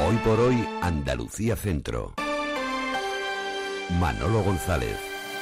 Hoy por hoy, Andalucía Centro. Manolo González.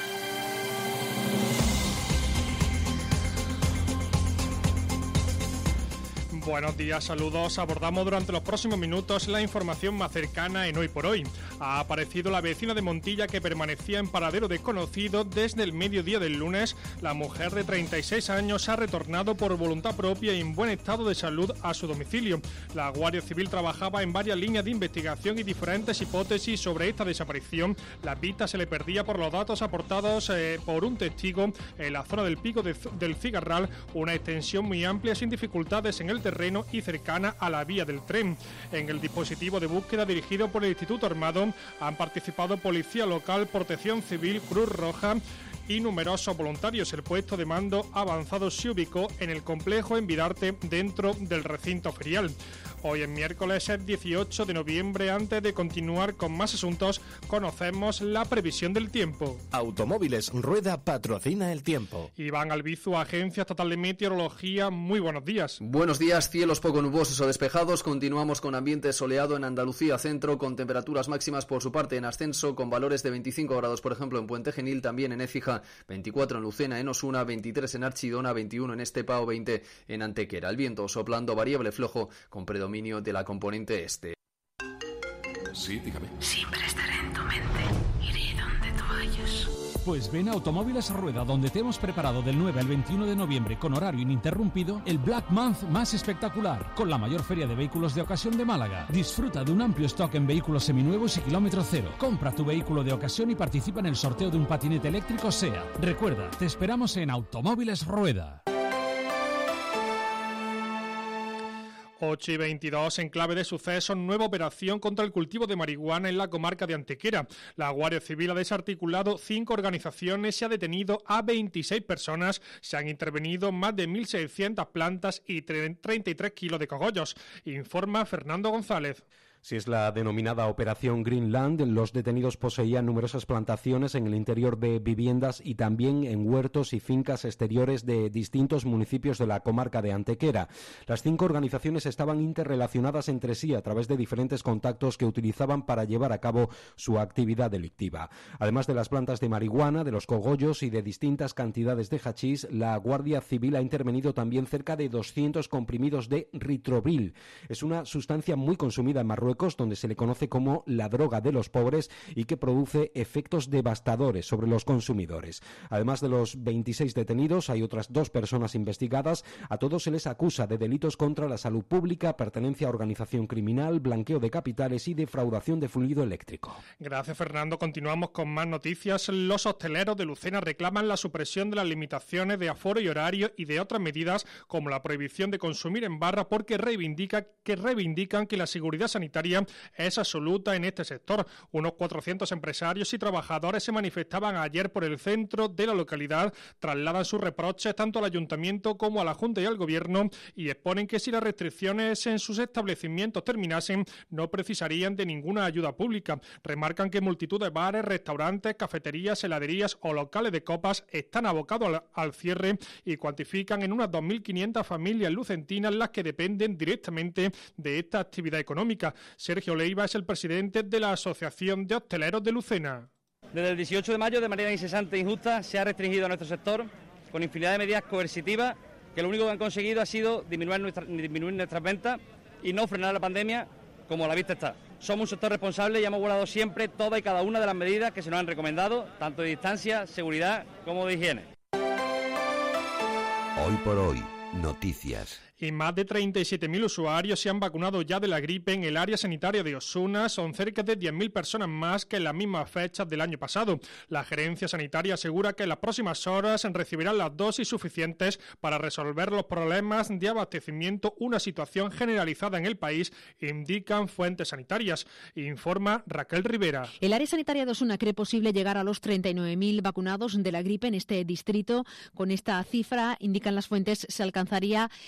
Buenos días, saludos. Abordamos durante los próximos minutos la información más cercana en Hoy por Hoy. Ha aparecido la vecina de Montilla que permanecía en paradero desconocido desde el mediodía del lunes. La mujer de 36 años ha retornado por voluntad propia y en buen estado de salud a su domicilio. La Guardia Civil trabajaba en varias líneas de investigación y diferentes hipótesis sobre esta desaparición. La pista se le perdía por los datos aportados por un testigo en la zona del Pico del Cigarral, una extensión muy amplia sin dificultades en el terreno y cercana a la vía del tren. En el dispositivo de búsqueda dirigido por el Instituto Armado han participado Policía Local, Protección Civil, Cruz Roja y numerosos voluntarios. El puesto de mando avanzado se ubicó en el complejo en Vidarte, dentro del recinto ferial. Hoy es miércoles 18 de noviembre. Antes de continuar con más asuntos, conocemos la previsión del tiempo. Automóviles Rueda patrocina el tiempo. Iván Albizu, Agencia Estatal de Meteorología, muy buenos días. Buenos días, cielos poco nubosos o despejados. Continuamos con ambiente soleado en Andalucía Centro, con temperaturas máximas por su parte en ascenso, con valores de 25 grados, por ejemplo, en Puente Genil, también en Écija, 24 en Lucena, en Osuna, 23 en Archidona, 21 en Estepa o 20 en Antequera. El viento soplando variable flojo con predominio de la componente este. Sí, dígame. Siempre estaré en tu mente. Iré donde tú vayas. Pues ven a Automóviles Rueda, donde te hemos preparado del 9 al 21 de noviembre con horario ininterrumpido el Black Month más espectacular, con la mayor feria de vehículos de ocasión de Málaga. Disfruta de un amplio stock en vehículos seminuevos y kilómetro cero. Compra tu vehículo de ocasión y participa en el sorteo de un patinete eléctrico SEAT. Recuerda, te esperamos en Automóviles Rueda. 8:22, en clave de sucesos, nueva operación contra el cultivo de marihuana en la comarca de Antequera. La Guardia Civil ha desarticulado 5 organizaciones, se ha detenido a 26 personas, se han intervenido más de 1.600 plantas y 33 kilos de cogollos. Informa Fernando González. Si es la denominada Operación Greenland, los detenidos poseían numerosas plantaciones en el interior de viviendas y también en huertos y fincas exteriores de distintos municipios de la comarca de Antequera. Las 5 organizaciones estaban interrelacionadas entre sí a través de diferentes contactos que utilizaban para llevar a cabo su actividad delictiva. Además de las plantas de marihuana, de los cogollos y de distintas cantidades de hachís, la Guardia Civil ha intervenido también cerca de 200 comprimidos de ritrobil. Es una sustancia muy consumida en Marruecos, donde se le conoce como la droga de los pobres y que produce efectos devastadores sobre los consumidores. Además de los 26 detenidos, hay otras 2 personas investigadas. A todos se les acusa de delitos contra la salud pública, pertenencia a organización criminal, blanqueo de capitales y defraudación de fluido eléctrico. Gracias, Fernando. Continuamos con más noticias. Los hosteleros de Lucena reclaman la supresión de las limitaciones de aforo y horario y de otras medidas como la prohibición de consumir en barra, porque reivindican que la seguridad sanitaria es absoluta en este sector. Unos 400 empresarios y trabajadores se manifestaban ayer por el centro de la localidad, trasladan sus reproches tanto al ayuntamiento como a la Junta y al Gobierno y exponen que si las restricciones en sus establecimientos terminasen, no precisarían de ninguna ayuda pública. Remarcan que multitud de bares, restaurantes, cafeterías, heladerías o locales de copas están abocados al cierre y cuantifican en unas 2.500 familias lucentinas las que dependen directamente de esta actividad económica. Sergio Leiva es el presidente de la Asociación de Hosteleros de Lucena. Desde el 18 de mayo, de manera incesante e injusta, se ha restringido a nuestro sector con infinidad de medidas coercitivas que lo único que han conseguido ha sido disminuir nuestras ventas y no frenar la pandemia como a la vista está. Somos un sector responsable y hemos guardado siempre todas y cada una de las medidas que se nos han recomendado, tanto de distancia, seguridad como de higiene. Hoy por hoy, noticias. Y más de 37.000 usuarios se han vacunado ya de la gripe en el área sanitaria de Osuna. Son cerca de 10.000 personas más que en las mismas fechas del año pasado. La gerencia sanitaria asegura que en las próximas horas recibirán las dosis suficientes para resolver los problemas de abastecimiento, una situación generalizada en el país, indican fuentes sanitarias. Informa Raquel Rivera. El área sanitaria de Osuna cree posible llegar a los 39.000 vacunados de la gripe en este distrito. Con esta cifra, indican las fuentes, se alcanzaría el objetivo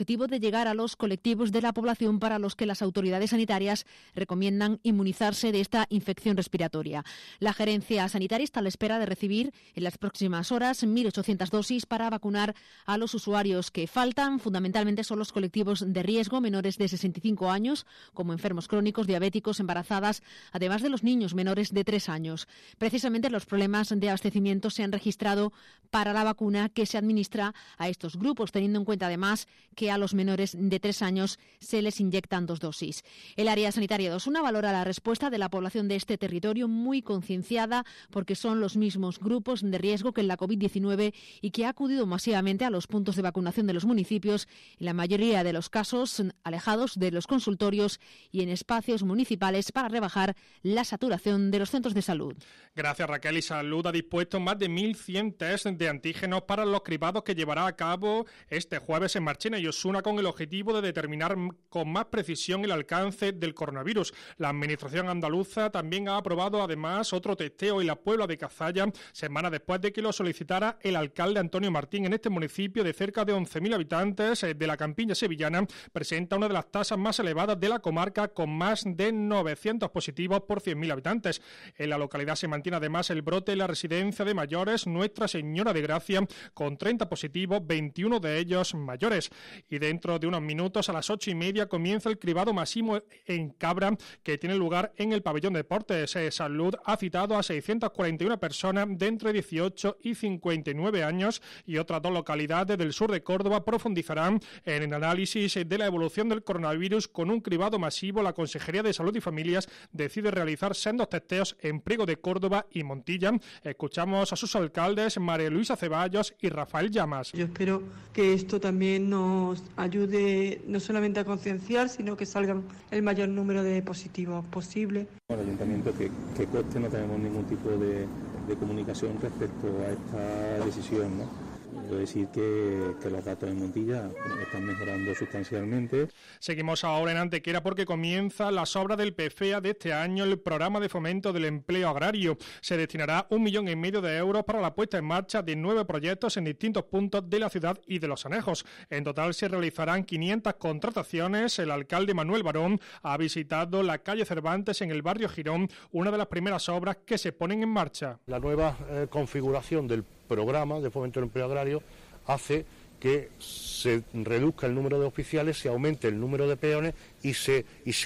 objetivo de llegar a los colectivos de la población para los que las autoridades sanitarias recomiendan inmunizarse de esta infección respiratoria. La gerencia sanitaria está a la espera de recibir en las próximas horas 1.800 dosis para vacunar a los usuarios que faltan. Fundamentalmente son los colectivos de riesgo, menores de 65 años, como enfermos crónicos, diabéticos, embarazadas, además de los niños menores de 3 años. Precisamente los problemas de abastecimiento se han registrado para la vacuna que se administra a estos grupos, teniendo en cuenta además que a los menores de 3 años se les inyectan 2 dosis. El área sanitaria de Osuna valora la respuesta de la población de este territorio, muy concienciada porque son los mismos grupos de riesgo que en la COVID-19 y que ha acudido masivamente a los puntos de vacunación de los municipios, en la mayoría de los casos alejados de los consultorios y en espacios municipales para rebajar la saturación de los centros de salud. Gracias, Raquel. Y Salud ha dispuesto más de 1.100 test de antígenos para los cribados que llevará a cabo este jueves en Marchena y Osuna con el objetivo de determinar con más precisión el alcance del coronavirus. La Administración andaluza también ha aprobado además otro testeo en la Puebla de Cazalla, semana después de que lo solicitara el alcalde Antonio Martín. En este municipio de cerca de 11.000 habitantes de la campiña sevillana presenta una de las tasas más elevadas de la comarca, con más de 900 positivos por 100.000 habitantes. En la localidad se mantiene además el brote en la residencia de mayores Nuestra Señora de Gracia, con 30 positivos, 21 de ellos mayores. Y dentro de unos minutos, a las 8:30, comienza el cribado masivo en Cabra, que tiene lugar en el pabellón de deportes. Salud ha citado a 641 personas de entre 18 y 59 años, y otras 2 localidades del sur de Córdoba profundizarán en el análisis de la evolución del coronavirus con un cribado masivo. La Consejería de Salud y Familias decide realizar sendos testeos en Priego de Córdoba y Montilla. Escuchamos a sus alcaldes María Luisa Ceballos y Rafael Llamas. Yo espero que esto también nos ayude no solamente a concienciar, sino que salgan el mayor número de positivos posible. Bueno, el ayuntamiento que conste, no tenemos ningún tipo de comunicación respecto a esta decisión, ¿no? Quiero decir que los datos en Montilla están mejorando sustancialmente. Seguimos ahora en Antequera porque comienza las obras del PFEA de este año, el Programa de Fomento del Empleo Agrario. Se destinará 1,5 millones de euros para la puesta en marcha de 9 proyectos en distintos puntos de la ciudad y de los anejos. En total se realizarán 500 contrataciones. El alcalde Manuel Barón ha visitado la calle Cervantes en el barrio Girón, una de las primeras obras que se ponen en marcha. La nueva configuración del Programa de Fomento del Empleo Agrario hace que se reduzca el número de oficiales, se aumente el número de peones y se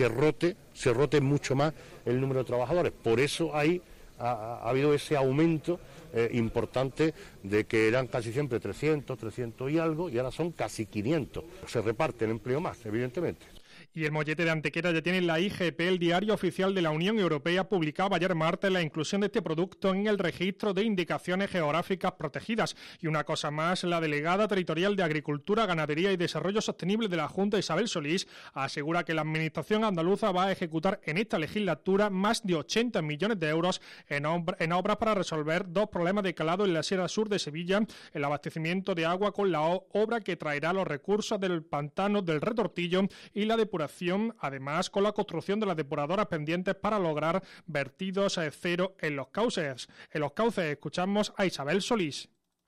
rote mucho más el número de trabajadores. Por eso ha habido ese aumento importante de que eran casi siempre 300 y algo, y ahora son casi 500. Se reparte el empleo más, evidentemente. Y el mollete de Antequera ya tiene la IGP, el diario oficial de la Unión Europea, publicaba ayer martes la inclusión de este producto en el registro de indicaciones geográficas protegidas. Y una cosa más, la delegada territorial de Agricultura, Ganadería y Desarrollo Sostenible de la Junta, Isabel Solís, asegura que la Administración andaluza va a ejecutar en esta legislatura más de 80 millones de euros en obras para resolver 2 problemas de calado en la Sierra Sur de Sevilla: el abastecimiento de agua con la obra que traerá los recursos del pantano del Retortillo y la depuración, además con la construcción de las depuradoras pendientes para lograr vertidos cero en los cauces. Escuchamos a Isabel Solís.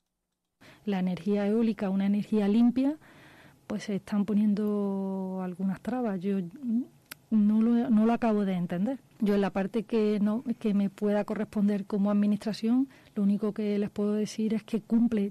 La energía eólica, una energía limpia, pues se están poniendo algunas trabas. Yo no lo acabo de entender. Yo en la parte que me pueda corresponder como administración, lo único que les puedo decir es que cumple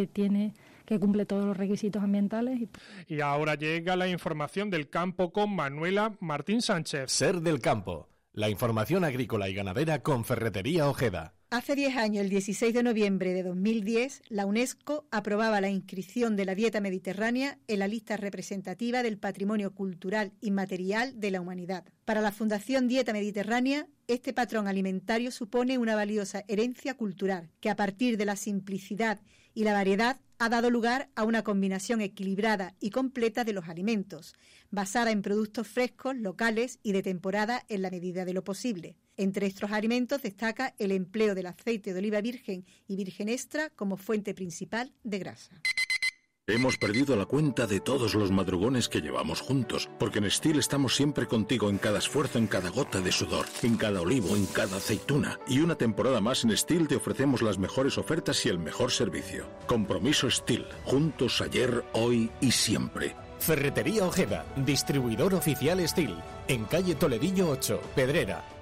todos los requisitos ambientales. Y ahora llega la información del campo con Manuela Martín Sánchez. Ser del campo, la información agrícola y ganadera con Ferretería Ojeda. Hace 10 años, el 16 de noviembre de 2010, la UNESCO aprobaba la inscripción de la dieta mediterránea en la lista representativa del patrimonio cultural inmaterial de la humanidad. Para la Fundación Dieta Mediterránea, este patrón alimentario supone una valiosa herencia cultural que, a partir de la simplicidad y la variedad, ha dado lugar a una combinación equilibrada y completa de los alimentos, basada en productos frescos, locales y de temporada en la medida de lo posible. Entre estos alimentos destaca el empleo del aceite de oliva virgen y virgen extra como fuente principal de grasa. Hemos perdido la cuenta de todos los madrugones que llevamos juntos, porque en Stihl estamos siempre contigo en cada esfuerzo, en cada gota de sudor, en cada olivo, en cada aceituna. Y una temporada más en Stihl te ofrecemos las mejores ofertas y el mejor servicio. Compromiso Stihl, juntos ayer, hoy y siempre. Ferretería Ojeda, distribuidor oficial Steel, en calle Toledillo 8, Pedrera.